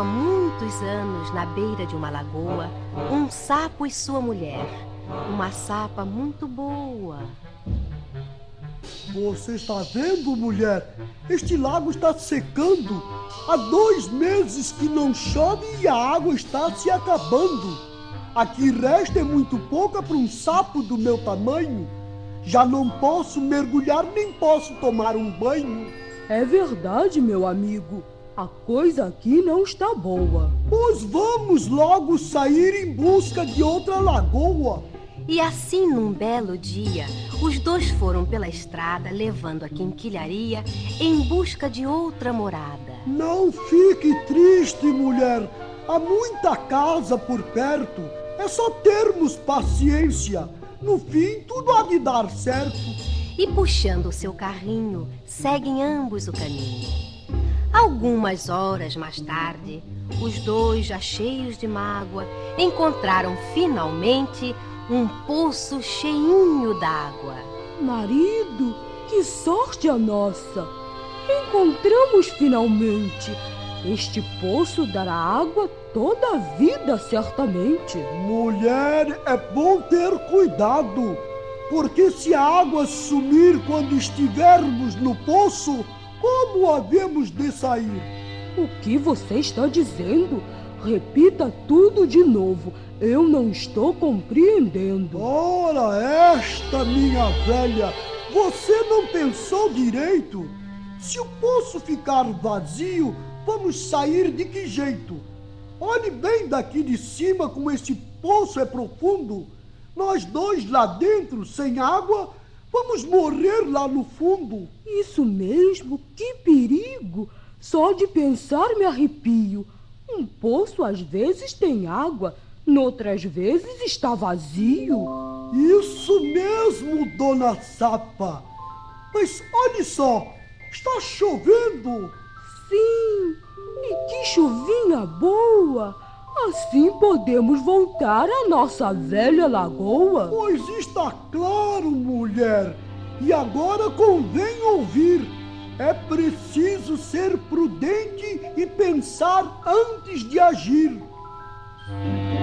há muitos anos, na beira de uma lagoa, um sapo e sua mulher. Uma sapa muito boa. Você está vendo, mulher? Este lago está secando. Há 2 meses que não chove e a água está se acabando. A que resta é muito pouca para um sapo do meu tamanho. Já não posso mergulhar nem posso tomar um banho. É verdade, meu amigo. A coisa aqui não está boa. Pois vamos logo sair em busca de outra lagoa. E assim, num belo dia, os dois foram pela estrada, levando a quinquilharia em busca de outra morada. Não fique triste, mulher. Há muita casa por perto. É só termos paciência. No fim, tudo há de dar certo. E puxando o seu carrinho, seguem ambos o caminho. Algumas horas mais tarde, os dois, já cheios de mágoa, encontraram finalmente um poço cheinho d'água. Marido, que sorte a nossa! Encontramos finalmente. Este poço dará água toda a vida, certamente. Mulher, é bom ter cuidado, porque se a água sumir quando estivermos no poço, como havemos de sair? O que você está dizendo? Repita tudo de novo. Eu não estou compreendendo. Ora, esta minha velha, você não pensou direito? Se o poço ficar vazio, vamos sair de que jeito? Olhe bem daqui de cima como este poço é profundo. Nós dois lá dentro, sem água, vamos morrer lá no fundo. Isso mesmo, que perigo! Só de pensar me arrepio. Um poço às vezes tem água, noutras vezes está vazio. Isso mesmo, dona Sapa. Mas olhe só, está chovendo. Sim, e que chuvinha boa! Assim podemos voltar à nossa velha lagoa. Pois está claro, mulher. E agora convém ouvir. É preciso ser prudente e pensar antes de agir.